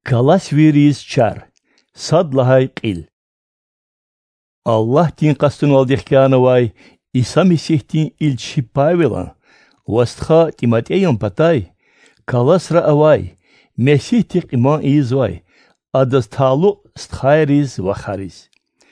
Kalas viriz çar. Sadlahay qil. Allah din qastın aldihkana vay. İsa Mesih din ilçi Pavelan. Vastha Timoteyon patay. Kalas ra avay. Mesih tik iman izvay. Adas talu sthayriz ve khariz.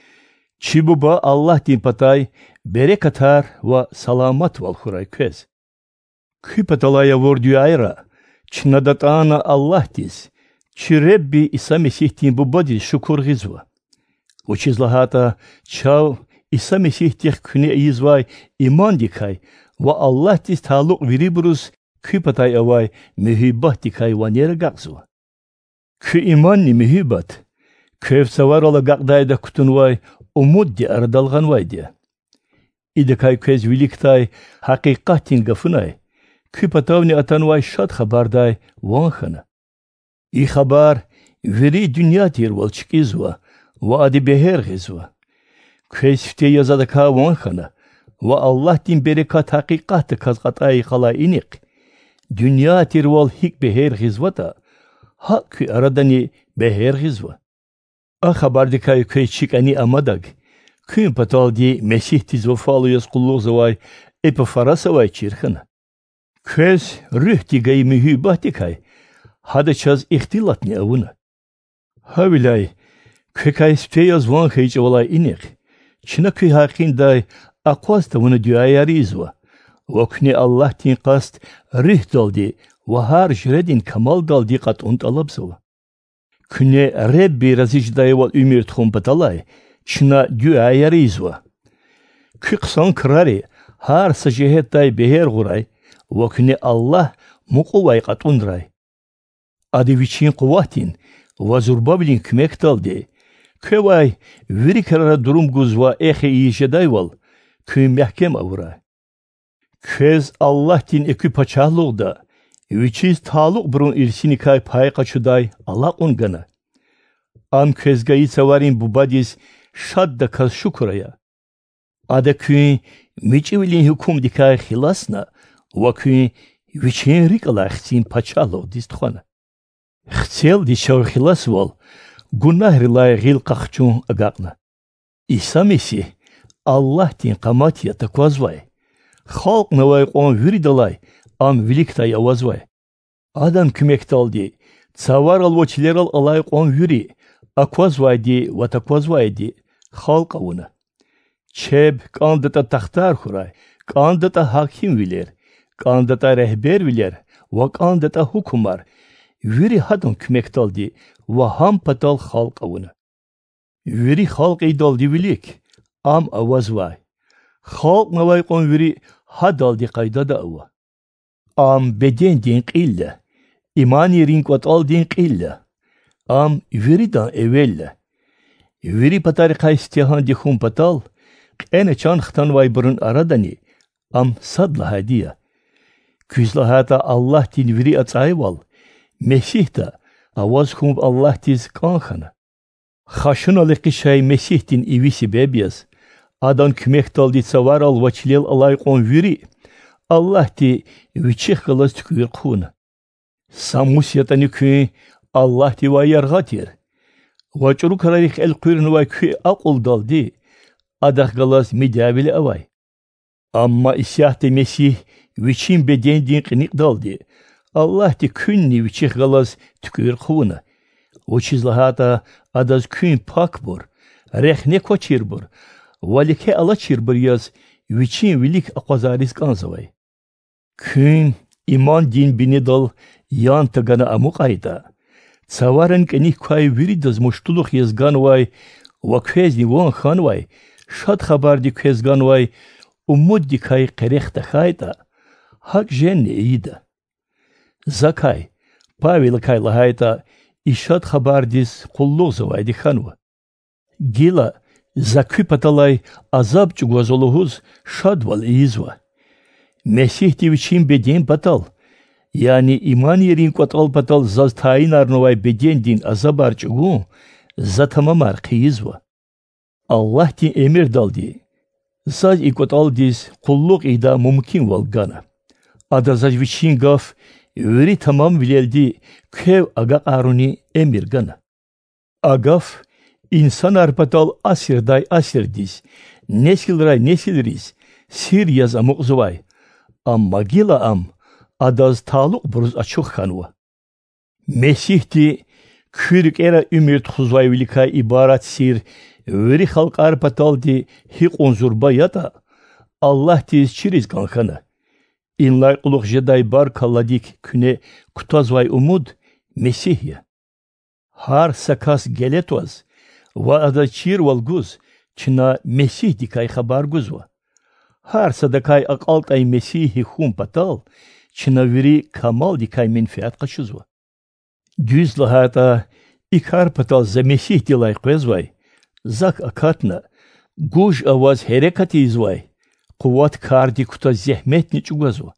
Çibuba Allah din patay. Berekatar ve salamat val khuray köz. Küpatalaya vordu ayra. Çnadatana Allah diz. Çirebbi İsa Mesih din bu badi şukur gizva. Uçizlahata çav İsa Mesih dik küne izvay iman dikay. Ve Allah diz taluk viriburuz küpatay avay mühibbat dikay ve nere gaqzva. Kü iman ni mühibbat. Köv savar ola gaqdayda kutun vay umud di aradalgan vay diye. İdikay köz viliktay hakikatin gafınay. Küpatavni atan vay şad habarday vankhana. İ habar veri dünya tir valçık izva. Ve adi beher gizva. Köz fite yazadaka vankhana. Ve Allah din berekat hakikatı kazgatay kala inik. Dünya tir val hik beher gizvata. Hakkı aradani beher gizva. Ah habardikay köz çıkani amadag. Kün patal di Mesih tiz vefalıyız kulluk zavay. Epe farasa vay çirkana. Köz rüh digay mühibah dikay. Hada çaz ihtilatni avuna. Havilay. Kökay speyaz van khayç valay inik. Çina köy hakin day aqwas tavunu düayarı izva. Vakni Allah din qast rih daldi. Vahar jredin kamal daldi qat unt alabzava. Küne Rebbi razicday val ümir tkhum patalay. Çina düayarı izva. Kıksan kırari. Har sacihetay beher guray. Vakni Allah muquvay qat undray. Adi viçin kuvatin. Vazurbabilin kümek daldi. Kövay viri karara durum guzva ehe iyişeday val. Köy mehkem avray. Köz Allah din ekü paçahlıqda. Viçiz taluk burun irsinikay pay qaçuday Allah ungana. Am közgayı savarin bubadiz şadda kaz şukuraya. Ada köy miçivilin hükum dikay hilasna. Ve köy viçin rikala xsin paçahlıq distxana. Xsel di şav hilas val. Günah rilay gil qaqçun agaqna. İsa Mesih Allah din qamatiya takvazvay. Xalq navay qon viridalay. Am viliktay avazvay. Adam kümek daldi. Tsavar alvoçileral alay qon viri. Akvazvay di ve takvazvay di. Xalq avuna. Çeb qandata taxtar xuray. Qandata hakim viler. Qandata rehber viler. Ve qandata hukumar. Viri hadam kümek daldi. Ve ham patal xalq avuna. Viri xalq daldi vilik. Am avazvay. Xalq navay qon viri hadaldi qayda da ava. Am beden din qilla. İmani rinkwat al din qilla. Am viridan evella. Viri patarika istihan dihum patal. Ene çan xtan vay burun aradani. Am sadla hadiya. Küzlahata Allah din viri atsayval. Mesih da avaz kumb Allah diz kankhana. Xaşın alıqı şay Mesih din ivisi bebiyaz. Adan kümek daldi tsavar al vaçilel alay qon viri. Allah di viçih kılaz tükür khuna. Samus yatani kü Allah di vay yargatir. Vaçuru kararih el kuyrun vay kü aqul daldi. Adak galaz midavili avay. Amma isyahti Mesih viçin beden din qinik daldi. Allah di künni viçih galaz tükür khuna. Uçizlahata adaz kün pak bur. Rehne koçir bur. Valike alaçir bur yaz. Viçin vilik aqazaris kanzavay. Kün iman din bini dal yan tagana amuk ayda. Tsavarın kenik kay viridaz muştuluk yazgan vay. Vakfezni van khan vay. Şad habar di kezgan vay. Umud di kay qerekta khayda. Hak jenne iyida. Zakay. Pavel kay lahayta. İşad habar diz kulluk zavay di khanva. Gila. Zakü patalay azab çugvazoluhuz şadval izva. Mesih diviçin beden patal. Yani iman yerin qatal patal zaz tayin arnovay beden din azabar çugu. Zatamamar qiyizva. Allah din emir daldi. Zaz ikotal diz kulluk ida mumkin val gana. Ada zaz viçin gaf Veri tamam vileldi köv aga aruni emir gana. Agaf insan arpatal asirday asirdiz. Nesilray nesilriz. Sir yaz amuk zuvay. Am magila am. Adaz taluk buruz açık kanva. Mesihti kürük era ümit huzvay vilika ibarat sir. Veri halk arpatal di hik onzurba ya da Allah tiz çiriz kankana. İnlay uluk jeday bar kalladik küne kutazvay umud Mesihya. Har sakas geletwaz va ada çir valguz çina Mesih dikay habar guzva. Har sadakay aqaltay Mesihi hum patal çina viri kamal dikay menfaat qaşuzva. Düz lahata ikar patal za Mesih dilay qvezvay. Zak akatna guj avaz harekati izvay. Kuvvat kardi kuta zehmet ni çugazva.